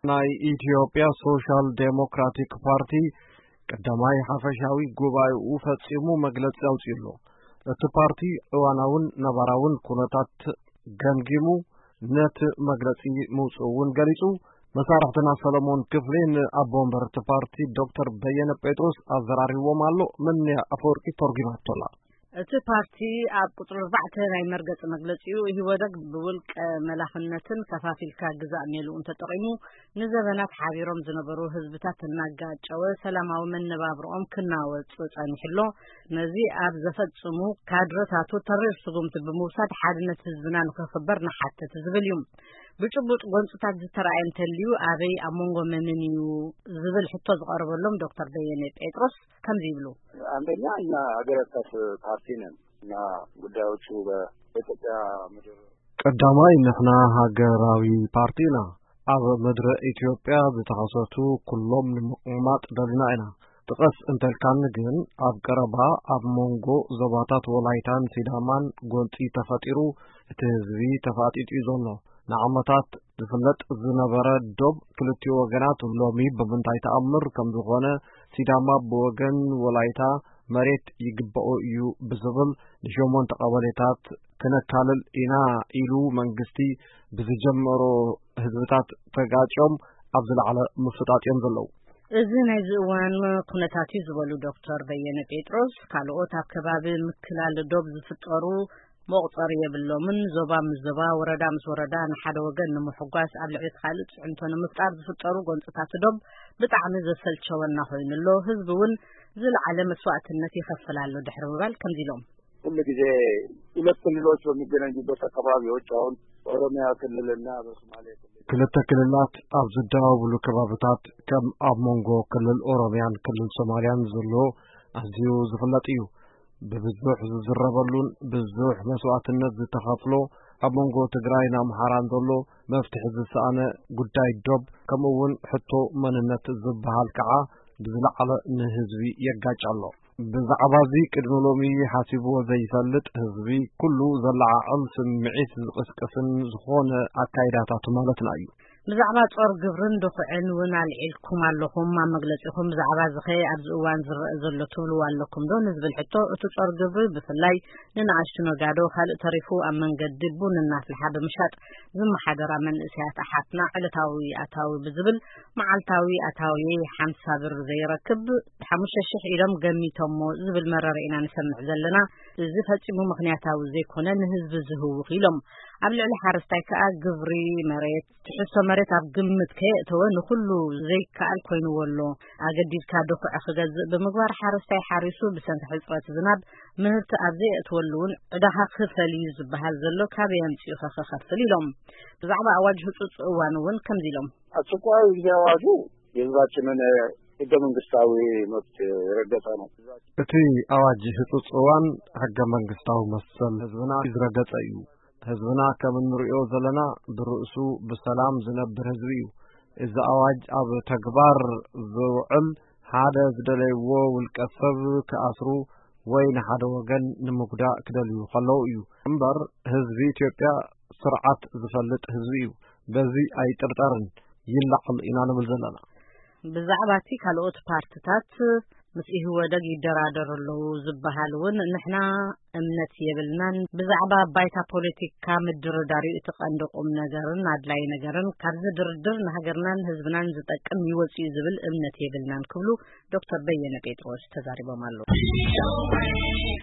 ናይ ኢትዮጵያ ሶሻል ዴሞክራቲክ ፓርቲ ቀዳማይ ሓፈሻዊ ጉባኤኡ ፈጺሙ መግለጺ አውጽኢሉ እቲ ፓርቲ እዋናውን ነባራውን ኩነታት ገምጊሙ ነቲ መግለጺ ምውጽኡን ገሊጹ መሳርሕትና ሰለሞን ክፍሌን አቦንበር እቲ ፓርቲ ዶክተር በየነ ጴጥሮስ አዘራሪቦም አሎ ምን አፈወርቂ ተርጉማቶላ እቲ ፓርቲ ኣብ ቁጥር 4 ናይ መርገጽ መግለጺኡ ይወደግ ብውልቅ መላኽነትን ከፋፊልካ ግዛእ ሜሉን ተጠቂሙ ንዘበናት ሓቢሮም ዝነበሩ ህዝብታት እናጋጨወ ሰላማዊ መነባብሮኦም ክናወጽ ጸኒሕሎ ነዚ ኣብ ዘፈጽሙ ካድረታቱ ተሪር ስጉምቲ ብምውሳድ ሓድነት ህዝብና ንኽኽበር ንሓተት ዝብል እዩ ብጭቡጥ ጎንጽታት ዝተራእየ እንተልዩ ኣበይ ኣብ መንጎ መንንዩ ዝብል ሕቶ ዝቐርበሎም ዶክተር በየነ ጴጥሮስ ከምዚ ይብሉ አንደኛ እኛ ሀገር አቀፍ ፓርቲ ነን እና ጉዳዮቹ በኢትዮጵያ ምድር ቀዳማይ ንሕና ሃገራዊ ፓርቲና ኣብ ምድረ ኢትዮጵያ ዝተኸሰቱ ኩሎም ንምቕማጥ ደሊና ኢና ጥቀስ እንተልካን ግን ኣብ ቀረባ ኣብ መንጎ ዞባታት ወላይታን ሲዳማን ጎንፂ ተፈጢሩ እቲ ህዝቢ ተፋጢጡ ዘሎ ንዓመታት ዝፍለጥ ዝነበረ ዶብ ክልቲኡ ወገናት ሎሚ ብምንታይ ተኣምር ከም ዝኾነ ሲዳማ ብወገን ወላይታ መሬት ይግበኦ እዩ ብዝብል ንሸሞንተ ቀበሌታት ክነካልል ኢና ኢሉ መንግስቲ ብዝጀመሮ ህዝብታት ተጋጭዮም ኣብ ዝለዓለ ምፍጣጥዮም ዘለው እዚ ናይ ዝእዋን ኩነታት ዝበሉ ዶክተር በየነ ጴጥሮስ ካልኦት ኣብ ከባቢ ምክላል ዶብ ዝፍጠሩ መቁጠር የብሎምን ዞባ ምዞባ ወረዳ ምስ ወረዳ ንሓደ ወገን ንምሕጓስ ኣብ ልዕሊ ካልእ ጽዕንቶ ንምፍጣር ዝፍጠሩ ጎንጽታት ዶብ ብጣዕሚ ዘሰልቸወና ኮይኑሎ ህዝብ እውን ዝለዓለ መስዋዕትነት ይኸፍላሉ ድሕሪ ምባል ከምዚ ኢሎም ሁሉ ጊዜ ሁለት ክልሎች በሚገናኙበት አካባቢዎች አሁን ኦሮሚያ ክልልና በሶማሌ ክልተ ክልላት ኣብ ዝደዋወሉ ከባቢታት ከም ኣብ መንጎ ክልል ኦሮሚያን ክልል ሶማሊያን ዘሎ ኣዝዩ ዝፍለጥ እዩ በብዙሕ ዝዝረበሉን ብዙሕ መስዋዕትነት ዝተኸፍሎ ኣብ መንጎ ትግራይን ኣምሓራን ዘሎ መፍትሒ ዝሰኣነ ጉዳይ ዶብ ከምኡውን ሕቶ መንነት ዝበሃል ከዓ ብዝለዓለ ንህዝቢ የጋጭ ኣሎ ብዛዕባ እዚ ቅድሚ ሎሚ ሓሲብዎ ዘይፈልጥ ህዝቢ ኩሉ ዘለዓዕል ስምዒት ዝቅስቅስን ዝኾነ ኣካይዳታት ማለትና እዩ ብዛዕባ ጾር ግብርን ድኹዕን እውን ኣልዒልኩም ኣለኹም ኣብ መግለጺኹም ብዛዕባ ዝኸ ኣብዚ እዋን ዝረአ ዘሎ ትብሉ ኣለኩም ዶ ንዝብል ሕቶ እቲ ጾር ግብሪ ብፍላይ ንንኣሽቱ ነጋዶ ካልእ ተሪፉ ኣብ መንገዲ ቡን እናፍልሓ ብምሻጥ ዝመሓደራ መንእሰያት ኣሓትና ዕለታዊ ኣታዊ ብዝብል መዓልታዊ ኣታዊ 50 ብር ዘይረክብ 5,000 ኢሎም ገሚቶሞ ዝብል መረሪእና ንሰምዕ ዘለና እዚ ፈጺሙ ምኽንያታዊ ዘይኮነ ንህዝቢ ዝህውኽ ኢሎም ኣብ ልዕሊ ሓረስታይ ከዓ ግብሪ መሬት ትሕሶ መሬት ኣብ ግምት ከየእተወ ንኹሉ ዘይከኣል ኮይኑወሎ ኣገዲድካ ድኹዕ ክገዝእ ብምግባር ሓረስታይ ሓሪሱ ብሰንኪ ሕፅረት ዝናብ ምህርቲ ኣብ ዘየእትወሉውን ዕዳኻ ክፈል እዩ ዝበሃል ዘሎ ካበይ ኣምፂኡ ክኸፍል ኢሎም ብዛዕባ ኣዋጅ ህፁፅ እዋን እውን ከምዚ ኢሎም አስቸኳይ ጊዜ አዋጁ የህዝባችንን ህገ መንግስታዊ መብት የረገጠ ነው እቲ ኣዋጅ ህፁፅ እዋን ህገ መንግስታዊ መሰል ህዝብና ዝረገጸ እዩ ህዝብና ከም እንሪኦ ዘለና ብርእሱ ብሰላም ዝነብር ህዝቢ እዩ እዚ ኣዋጅ ኣብ ተግባር ዝውዕል ሓደ ዝደለይዎ ውልቀ ሰብ ክኣስሩ ወይ ንሓደ ወገን ንምጉዳእ ክደልዩ ከለው እዩ እምበር ህዝቢ ኢትዮጵያ ስርዓት ዝፈልጥ ህዝቢ እዩ በዚ ኣይጥርጠርን ይላዕል ኢና ንብል ዘለና ብዛዕባ እቲ ካልኦት ፓርቲታት ምስ ይወደግ ይደራደርሉ ዝበሃል እውን ንሕና እምነት የብልናን ብዛዕባ ባይታ ፖለቲካ ምድርዳር እቲ ቀንዲ ቁም ነገርን ኣድላይ ነገርን ካብዚ ድርድር ንሃገርናን ህዝብናን ዝጠቅም ይወጽእ ዝብል እምነት የብልናን ክብሉ ዶክተር በየነ ጴጥሮስ ተዛሪቦም ኣለው